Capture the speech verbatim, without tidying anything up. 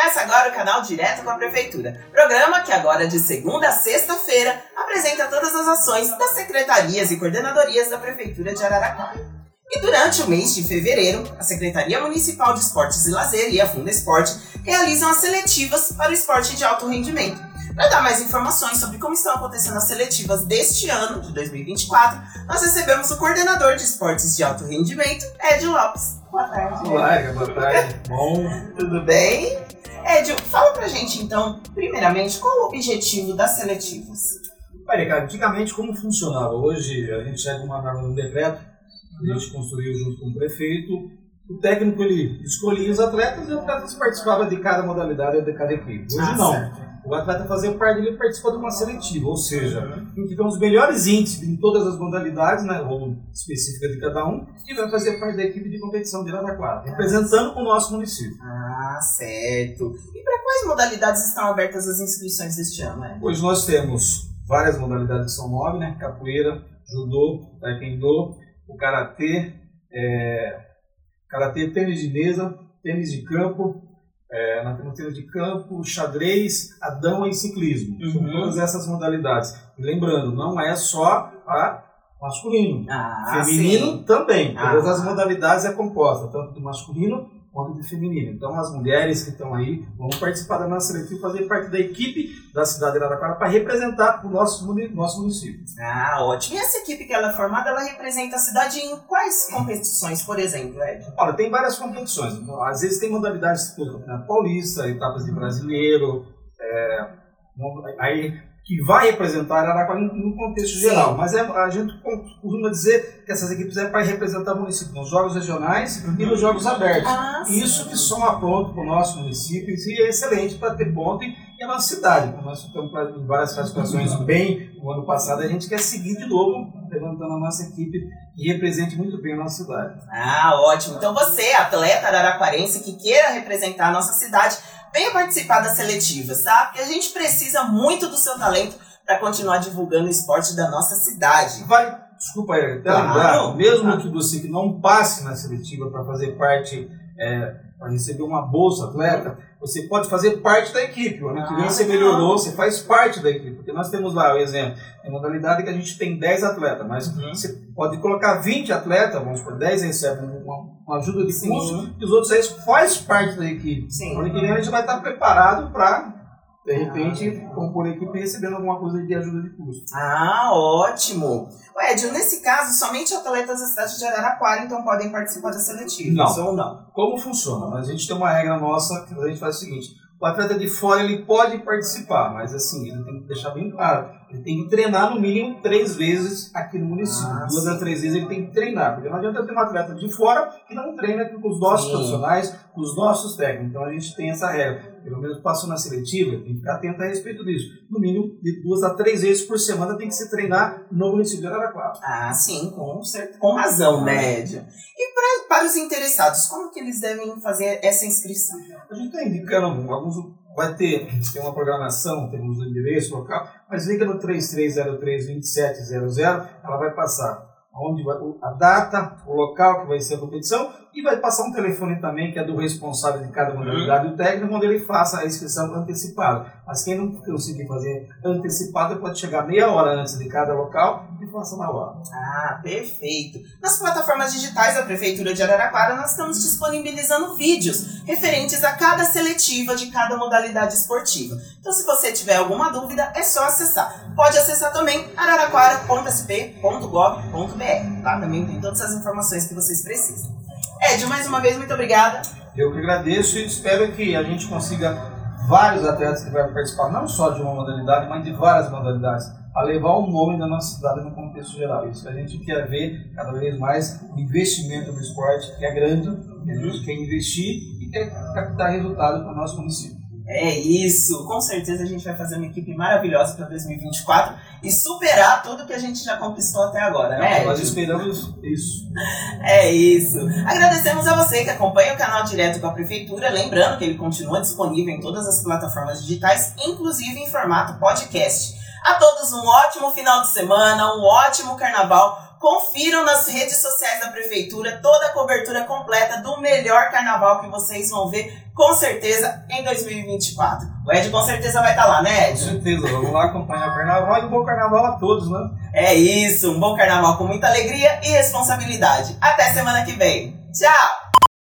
Começa agora o canal Direto com a Prefeitura, programa que agora de segunda a sexta-feira apresenta todas as ações das secretarias e coordenadorias da Prefeitura de Araraquara. E durante o mês de fevereiro, a Secretaria Municipal de Esportes e Lazer e a Fundesporte realizam as seletivas para o esporte de alto rendimento. Para dar mais informações sobre como estão acontecendo as seletivas deste ano, de dois mil e vinte e quatro, nós recebemos o coordenador de esportes de alto rendimento, Edio Lopes. Boa tarde. Olá, boa tarde. Bom. Tudo bem? Edio, fala pra gente então, primeiramente, qual o objetivo das seletivas? Olha, cara, antigamente como funcionava? Hoje a gente segue uma norma no decreto, a gente construiu junto com o prefeito. O técnico ele escolhia os atletas e os atletas participavam de cada modalidade de cada equipe. Hoje ah, não. Certo. O atleta fazia parte dele participar de uma seletiva, ou seja, uhum. que tem os melhores índices em todas as modalidades, né, ou específicas de cada um, e vai fazer parte da equipe de competição de Araraquara, representando o nosso município. Ah, certo. E para quais modalidades estão abertas as inscrições deste ano? Né? Hoje nós temos várias modalidades que são nove, né, capoeira, judô, taekwondo, o karatê, é, karatê, tênis de mesa, tênis de campo, É, nós temos tênis de campo, xadrez, a dama e ciclismo. Uhum. São todas essas modalidades. E lembrando, não é só a masculino. Ah, feminino sim. também. Ah. Todas as modalidades é composta, tanto do masculino quanto do feminino. Então as mulheres que estão aí vão participar da nossa seletiva e fazer parte da equipe da cidade de Araraquara para representar o nosso, nosso município. Ah, ótimo. E essa equipe que ela é formada, ela representa a cidade em quais competições, por exemplo, Ed? Olha, tem várias competições. Às vezes tem modalidades do Campeonato Paulista, etapas de brasileiro, é, aí que vai representar Araraquara no contexto Sim. geral. Mas é, a gente costuma dizer que essas equipes é para representar o município nos jogos regionais uhum. e nos jogos abertos. Ah, Isso que soma ponto para o nosso município e é excelente para ter ponto e a nossa cidade. Como nós ficamos em várias classificações bem no ano passado, a gente quer seguir de novo levantando a nossa equipe que represente muito bem a nossa cidade. Ah, ótimo. Então você, atleta araraquarense que queira representar a nossa cidade, venha participar das seletivas, tá? Porque a gente precisa muito do seu talento para continuar divulgando o esporte da nossa cidade. Vale, desculpa aí, até lembrar, mesmo que você que não passe na seletiva para fazer parte, é, para receber uma bolsa atleta, você pode fazer parte da equipe. O ano que vem ah, você melhorou, você faz parte da equipe. Porque nós temos lá o exemplo, é modalidade que a gente tem dez atletas, mas uhum. você pode colocar vinte atletas, vamos por dez recebem uma, uma ajuda de curso, e os outros aí faz parte da equipe. Sim. O ano que vem a gente vai estar preparado para, de repente, ah. compor a equipe recebendo alguma coisa de ajuda de custo. Ah, ótimo! Edio, nesse caso, somente atletas da cidade de Araraquara então podem participar da seletiva? Não. Ou não? Como funciona? A gente tem uma regra nossa que a gente faz o seguinte: o atleta de fora ele pode participar, mas assim, ele tem que deixar bem claro, ele tem que treinar no mínimo três vezes aqui no município. Ah, Duas sim. a três vezes ele tem que treinar, porque não adianta ter um atleta de fora que não treina com os nossos sim. profissionais, com os nossos técnicos. Então a gente tem essa regra. Pelo menos passou na seletiva, tem que ficar atento a respeito disso. No mínimo, de duas a três vezes por semana tem que se treinar no município de Araraquara. Ah, sim, com, certo, com razão, né, Edio? E pra, para os interessados, como que eles devem fazer essa inscrição? A gente está indicando, alguns vai ter, tem uma programação, temos o endereço local, mas liga no três três zero três, dois sete zero zero, ela vai passar onde vai, a data, o local que vai ser a competição e vai passar um telefone também que é do responsável de cada modalidade do técnico, onde ele faça a inscrição antecipada. Mas quem não conseguir fazer antecipada pode chegar meia hora antes de cada local e faça na hora. Ah, perfeito! Nas plataformas digitais da Prefeitura de Araraquara nós estamos disponibilizando vídeos referentes a cada seletiva de cada modalidade esportiva. Então se você tiver alguma dúvida é só acessar. Pode acessar também araraquara ponto s p ponto gov ponto b r. Lá também tem todas as informações que vocês precisam. Edio, mais uma vez, muito obrigada. Eu que agradeço e espero que a gente consiga vários atletas que vão participar, não só de uma modalidade, mas de várias modalidades, a levar o nome da nossa cidade no contexto geral. Isso que a gente quer ver cada vez mais o investimento no esporte, que é grande, que a gente quer investir e quer captar resultado para o nosso município. É isso, com certeza a gente vai fazer uma equipe maravilhosa para dois mil e vinte e quatro e superar tudo que a gente já conquistou até agora, né? É, nós esperamos isso. É isso. Agradecemos a você que acompanha o canal Direto com a Prefeitura, lembrando que ele continua disponível em todas as plataformas digitais, inclusive em formato podcast. A todos um ótimo final de semana, um ótimo carnaval. confiram nas redes sociais da prefeitura toda a cobertura completa do melhor carnaval que vocês vão ver, com certeza, em dois mil e vinte e quatro. O Ed com certeza vai estar lá, né, Ed? Com certeza, vamos lá acompanhar o carnaval e um bom carnaval a todos, né? É isso, um bom carnaval com muita alegria e responsabilidade. Até semana que vem. Tchau!